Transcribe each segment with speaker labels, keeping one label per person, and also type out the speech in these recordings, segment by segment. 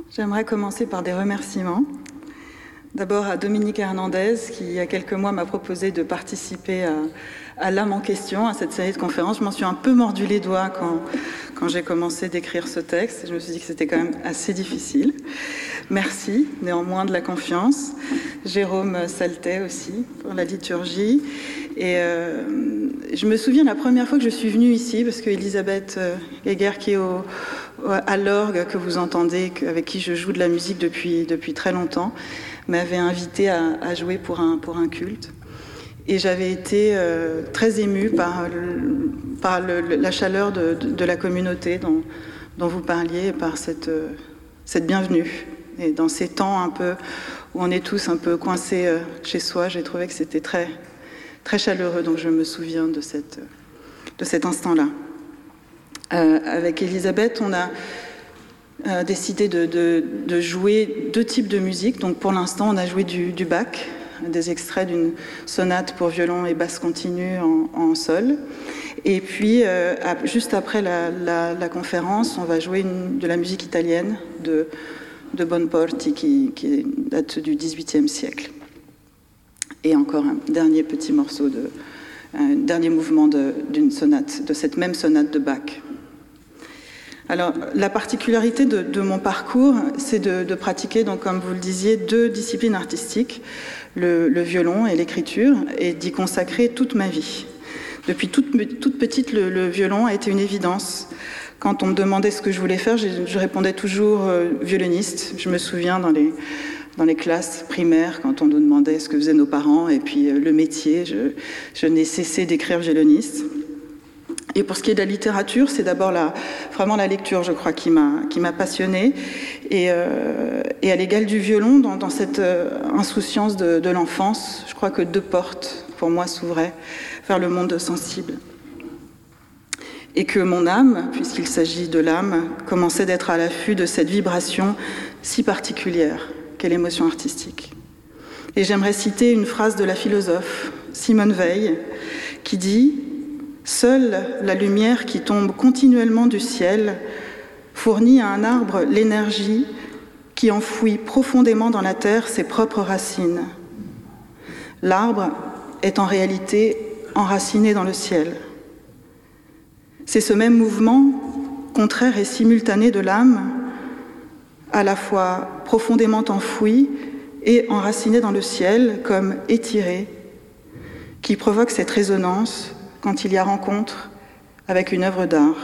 Speaker 1: J'aimerais commencer par des remerciements. D'abord à Dominique Hernandez, qui il y a quelques mois m'a proposé de participer à l'âme en question, à cette série de conférences. Je m'en suis un peu mordu les doigts quand j'ai commencé d'écrire ce texte. Je me suis dit que c'était quand même assez difficile. Merci néanmoins de la confiance. Jérôme Saltet aussi pour la liturgie. Et je me souviens la première fois que je suis venue ici, parce que Elisabeth Guéguer, qui est à l'orgue que vous entendez, avec qui je joue de la musique depuis très longtemps, m'avait invitée à jouer pour un culte. Et j'avais été très émue par la chaleur de la communauté dont vous parliez, et par cette bienvenue. Et dans ces temps un peu où on est tous un peu coincés chez soi, j'ai trouvé que c'était très, très chaleureux. Donc je me souviens de cet instant-là. Avec Elisabeth, on a décidé de jouer deux types de musique. Donc pour l'instant, on a joué du Bach, des extraits d'une sonate pour violon et basse continue en sol. Et puis, juste après la conférence, on va jouer de la musique italienne de Bonporti, qui date du XVIIIe siècle. Et encore un dernier petit morceau, un dernier mouvement d'une sonate, de cette même sonate de Bach. Alors, la particularité de mon parcours, c'est de pratiquer, donc, comme vous le disiez, deux disciplines artistiques, le violon et l'écriture, et d'y consacrer toute ma vie. Depuis toute petite, le violon a été une évidence. Quand on me demandait ce que je voulais faire, je répondais toujours violoniste. Je me souviens dans les classes primaires, quand on nous demandait ce que faisaient nos parents, et puis le métier, je n'ai cessé d'écrire violoniste. Et pour ce qui est de la littérature, c'est d'abord vraiment la lecture, je crois, qui m'a passionnée. Et à l'égal du violon, dans cette insouciance de l'enfance, je crois que deux portes, pour moi, s'ouvraient vers le monde sensible. Et que mon âme, puisqu'il s'agit de l'âme, commençait d'être à l'affût de cette vibration si particulière qu'est l'émotion artistique. Et j'aimerais citer une phrase de la philosophe Simone Veil, qui dit « Seule la lumière qui tombe continuellement du ciel fournit à un arbre l'énergie qui enfouit profondément dans la terre ses propres racines. L'arbre est en réalité enraciné dans le ciel. C'est ce même mouvement, contraire et simultané de l'âme, à la fois profondément enfoui et enraciné dans le ciel, comme étiré, qui provoque cette résonance quand il y a rencontre avec une œuvre d'art.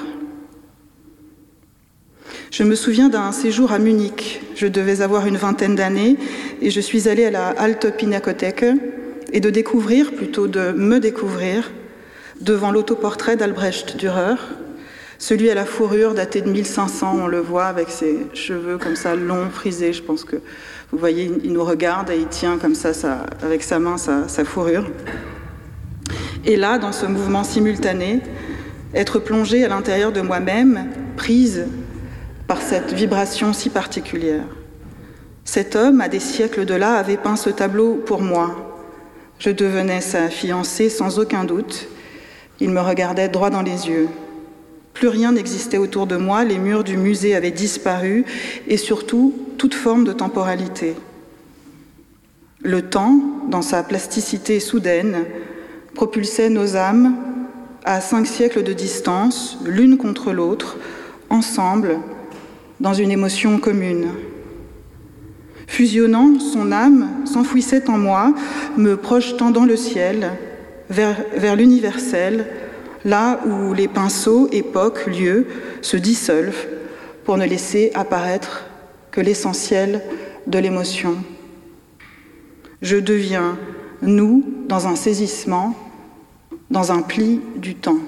Speaker 1: Je me souviens d'un séjour à Munich. Je devais avoir une vingtaine d'années et je suis allée à la Alte Pinakothek et de découvrir, plutôt de me découvrir, devant l'autoportrait d'Albrecht Dürer, celui à la fourrure daté de 1500, on le voit avec ses cheveux comme ça longs, frisés. Je pense que vous voyez, il nous regarde et il tient comme ça avec sa main sa fourrure. Et là, dans ce mouvement simultané, être plongée à l'intérieur de moi-même, prise par cette vibration si particulière. Cet homme, à des siècles de là, avait peint ce tableau pour moi. Je devenais sa fiancée sans aucun doute. Il me regardait droit dans les yeux. Plus rien n'existait autour de moi, les murs du musée avaient disparu, et surtout, toute forme de temporalité. Le temps, dans sa plasticité soudaine, propulsait nos âmes à 5 siècles de distance, l'une contre l'autre, ensemble, dans une émotion commune. Fusionnant, son âme s'enfouissait en moi, me projetant dans le ciel, vers l'universel, là où les pinceaux, époques, lieux se dissolvent pour ne laisser apparaître que l'essentiel de l'émotion. Je deviens nous dans un saisissement, dans un pli du temps.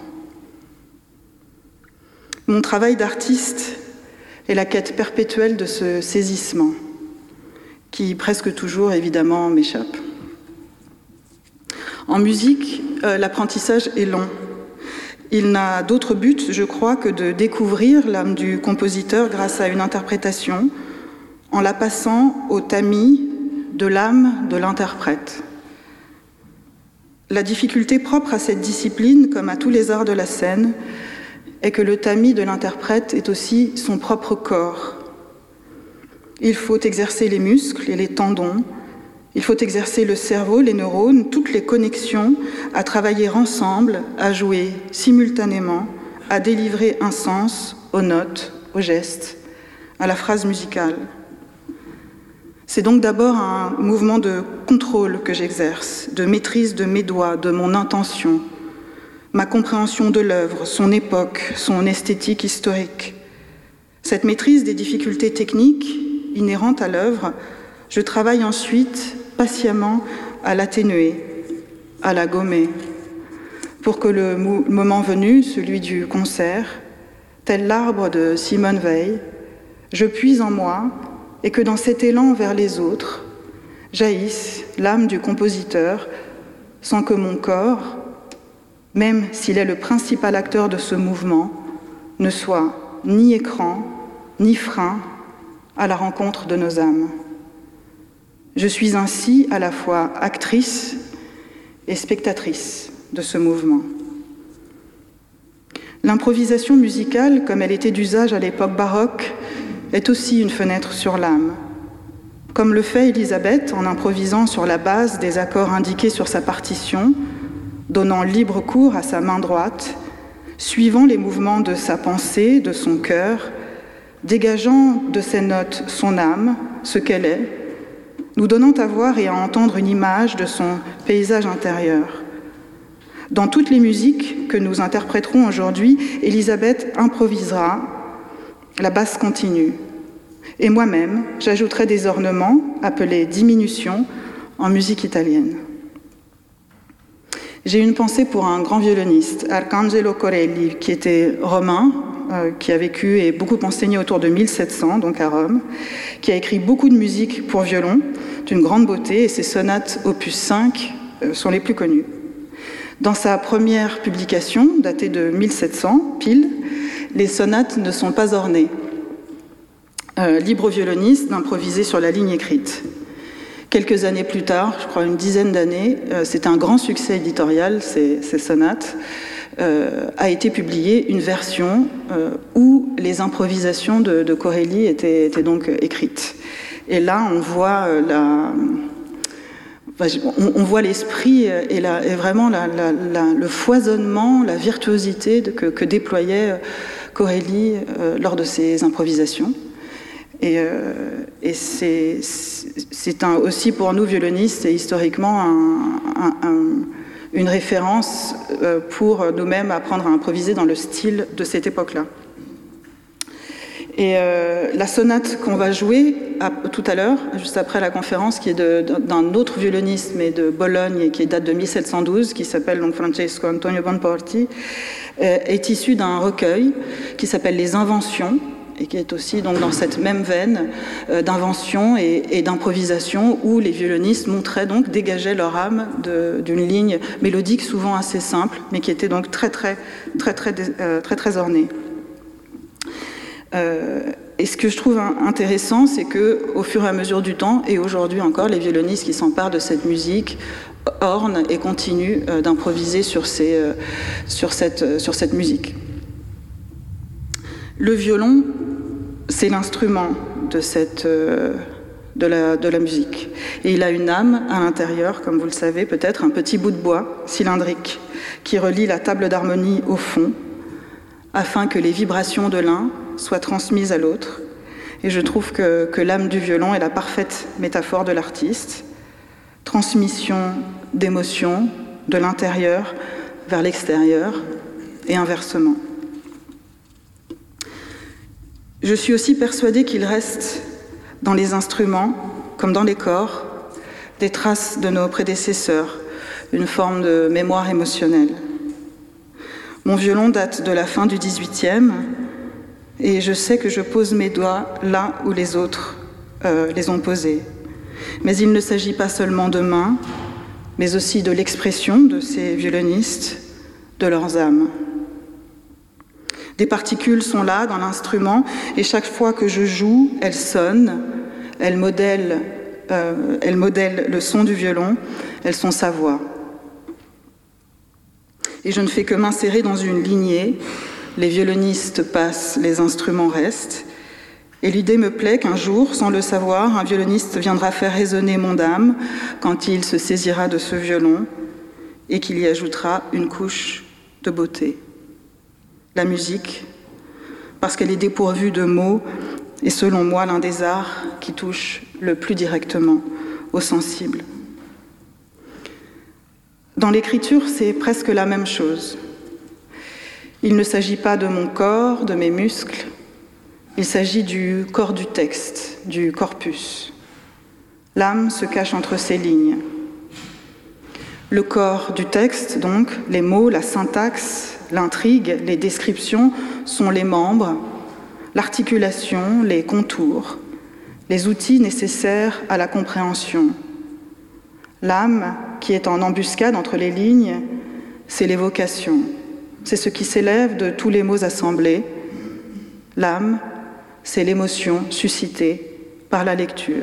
Speaker 1: Mon travail d'artiste est la quête perpétuelle de ce saisissement, qui presque toujours, évidemment, m'échappe. En musique, l'apprentissage est long. Il n'a d'autre but, je crois, que de découvrir l'âme du compositeur grâce à une interprétation, en la passant au tamis de l'âme de l'interprète. La difficulté propre à cette discipline, comme à tous les arts de la scène, est que le tamis de l'interprète est aussi son propre corps. Il faut exercer les muscles et les tendons. Il faut exercer le cerveau, les neurones, toutes les connexions, à travailler ensemble, à jouer simultanément, à délivrer un sens aux notes, aux gestes, à la phrase musicale. C'est donc d'abord un mouvement de contrôle que j'exerce, de maîtrise de mes doigts, de mon intention, ma compréhension de l'œuvre, son époque, son esthétique historique. Cette maîtrise des difficultés techniques inhérentes à l'œuvre, je travaille ensuite patiemment à l'atténuer, à la gommer, pour que le moment venu, celui du concert, tel l'arbre de Simone Weil, je puise en moi et que dans cet élan vers les autres, jaillisse l'âme du compositeur sans que mon corps, même s'il est le principal acteur de ce mouvement, ne soit ni écran, ni frein à la rencontre de nos âmes. Je suis ainsi à la fois actrice et spectatrice de ce mouvement. L'improvisation musicale, comme elle était d'usage à l'époque baroque, est aussi une fenêtre sur l'âme. Comme le fait Elisabeth en improvisant sur la base des accords indiqués sur sa partition, donnant libre cours à sa main droite, suivant les mouvements de sa pensée, de son cœur, dégageant de ses notes son âme, ce qu'elle est, nous donnant à voir et à entendre une image de son paysage intérieur. Dans toutes les musiques que nous interpréterons aujourd'hui, Elisabeth improvisera la basse continue. Et moi-même, j'ajouterai des ornements appelés diminutions en musique italienne. J'ai une pensée pour un grand violoniste, Arcangelo Corelli, qui était romain, qui a vécu et beaucoup enseigné autour de 1700, donc à Rome, qui a écrit beaucoup de musique pour violon, d'une grande beauté, et ses sonates opus 5 sont les plus connues. Dans sa première publication, datée de 1700, pile, les sonates ne sont pas ornées. Libre au violoniste d'improviser sur la ligne écrite. Quelques années plus tard, je crois une dizaine d'années, c'était un grand succès éditorial, ces sonates, a été publiée une version où les improvisations de Corelli étaient donc écrites. Et là, on voit on voit l'esprit et vraiment le foisonnement, la virtuosité que déployait Corelli lors de ses improvisations. Et c'est aussi pour nous violonistes et historiquement une référence pour nous-mêmes apprendre à improviser dans le style de cette époque-là. Et la sonate qu'on va jouer tout à l'heure, juste après la conférence, qui est d'un autre violoniste, mais de Bologne, et qui date de 1712, qui s'appelle donc Francesco Antonio Bonporti, est issue d'un recueil qui s'appelle Les Inventions, et qui est aussi donc dans cette même veine d'invention et d'improvisation, où les violonistes montraient donc, dégageaient leur âme d'une ligne mélodique souvent assez simple, mais qui était donc très ornée. Et ce que je trouve intéressant, c'est qu'au fur et à mesure du temps, et aujourd'hui encore, les violonistes qui s'emparent de cette musique ornent et continuent d'improviser sur cette musique. Le violon, c'est l'instrument de la musique. Et il a une âme à l'intérieur, comme vous le savez peut-être, un petit bout de bois cylindrique qui relie la table d'harmonie au fond, afin que les vibrations de l'un soient transmises à l'autre. Et je trouve que l'âme du violon est la parfaite métaphore de l'artiste. Transmission d'émotions de l'intérieur vers l'extérieur et inversement. Je suis aussi persuadée qu'il reste dans les instruments, comme dans les corps, des traces de nos prédécesseurs, une forme de mémoire émotionnelle. Mon violon date de la fin du XVIIIe, et je sais que je pose mes doigts là où les autres les ont posés. Mais il ne s'agit pas seulement de mains, mais aussi de l'expression de ces violonistes, de leurs âmes. Des particules sont là dans l'instrument, et chaque fois que je joue, elles sonnent, elles modèlent le son du violon, elles sont sa voix. Et je ne fais que m'insérer dans une lignée. Les violonistes passent, les instruments restent. Et l'idée me plaît qu'un jour, sans le savoir, un violoniste viendra faire résonner mon âme quand il se saisira de ce violon et qu'il y ajoutera une couche de beauté. La musique, parce qu'elle est dépourvue de mots, est selon moi l'un des arts qui touche le plus directement au sensible. Dans l'écriture, c'est presque la même chose. Il ne s'agit pas de mon corps, de mes muscles, il s'agit du corps du texte, du corpus. L'âme se cache entre ces lignes. Le corps du texte, donc, les mots, la syntaxe, l'intrigue, les descriptions sont les membres, l'articulation, les contours, les outils nécessaires à la compréhension. L'âme, qui est en embuscade entre les lignes, c'est l'évocation. C'est ce qui s'élève de tous les mots assemblés. L'âme, c'est l'émotion suscitée par la lecture.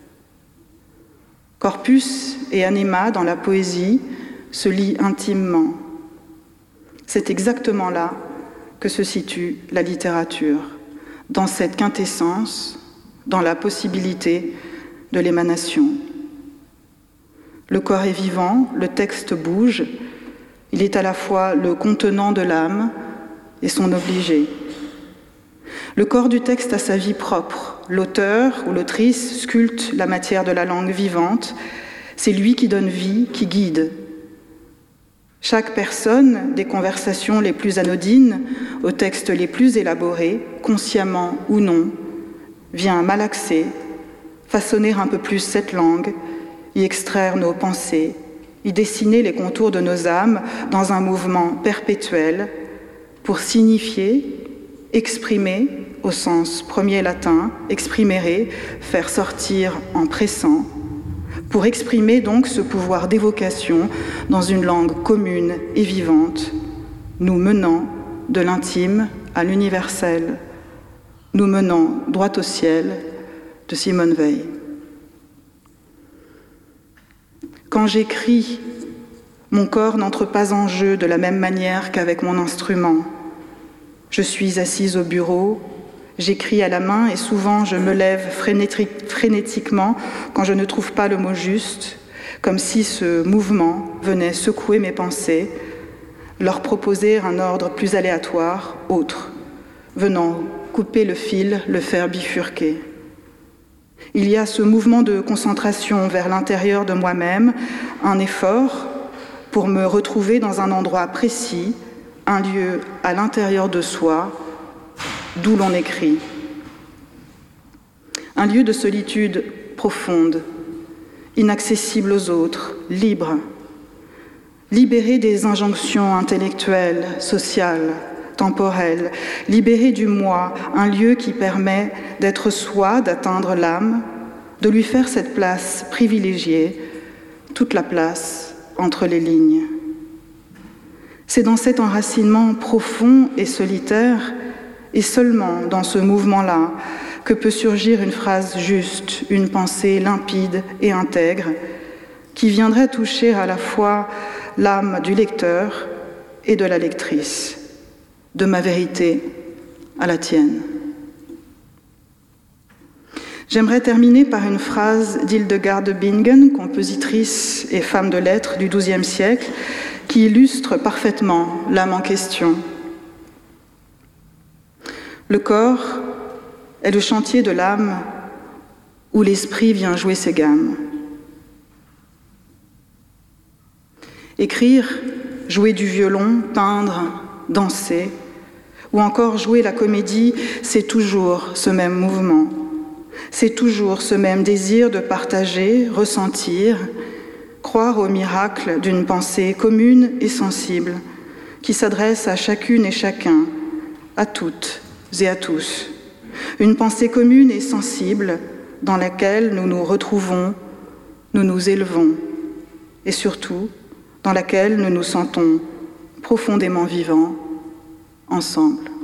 Speaker 1: Corpus et anima dans la poésie se lient intimement. C'est exactement là que se situe la littérature, dans cette quintessence, dans la possibilité de l'émanation. Le corps est vivant, le texte bouge, il est à la fois le contenant de l'âme et son obligé. Le corps du texte a sa vie propre. L'auteur ou l'autrice sculpte la matière de la langue vivante. C'est lui qui donne vie, qui guide. Chaque personne, des conversations les plus anodines aux textes les plus élaborés, consciemment ou non, vient malaxer, façonner un peu plus cette langue, y extraire nos pensées, y dessiner les contours de nos âmes dans un mouvement perpétuel pour signifier, exprimer, au sens premier latin, exprimere, faire sortir en pressant, pour exprimer donc ce pouvoir d'évocation dans une langue commune et vivante, nous menant de l'intime à l'universel, nous menant droit au ciel, de Simone Weil. Quand j'écris, mon corps n'entre pas en jeu de la même manière qu'avec mon instrument. Je suis assise au bureau, j'écris à la main et souvent je me lève frénétiquement quand je ne trouve pas le mot juste, comme si ce mouvement venait secouer mes pensées, leur proposer un ordre plus aléatoire, autre, venant couper le fil, le faire bifurquer. Il y a ce mouvement de concentration vers l'intérieur de moi-même, un effort pour me retrouver dans un endroit précis, un lieu à l'intérieur de soi, d'où l'on écrit. Un lieu de solitude profonde, inaccessible aux autres, libre, libéré des injonctions intellectuelles, sociales, temporelles, libéré du moi, un lieu qui permet d'être soi, d'atteindre l'âme, de lui faire cette place privilégiée, toute la place entre les lignes. C'est dans cet enracinement profond et solitaire, et seulement dans ce mouvement-là, que peut surgir une phrase juste, une pensée limpide et intègre, qui viendrait toucher à la fois l'âme du lecteur et de la lectrice, de ma vérité à la tienne. J'aimerais terminer par une phrase d'Hildegard de Bingen, compositrice et femme de lettres du XIIe siècle, qui illustre parfaitement l'âme en question. Le corps est le chantier de l'âme où l'esprit vient jouer ses gammes. Écrire, jouer du violon, peindre, danser, ou encore jouer la comédie, c'est toujours ce même mouvement. C'est toujours ce même désir de partager, ressentir, croire au miracle d'une pensée commune et sensible qui s'adresse à chacune et chacun, à toutes et à tous. Une pensée commune et sensible dans laquelle nous nous retrouvons, nous nous élevons et surtout dans laquelle nous nous sentons profondément vivants ensemble.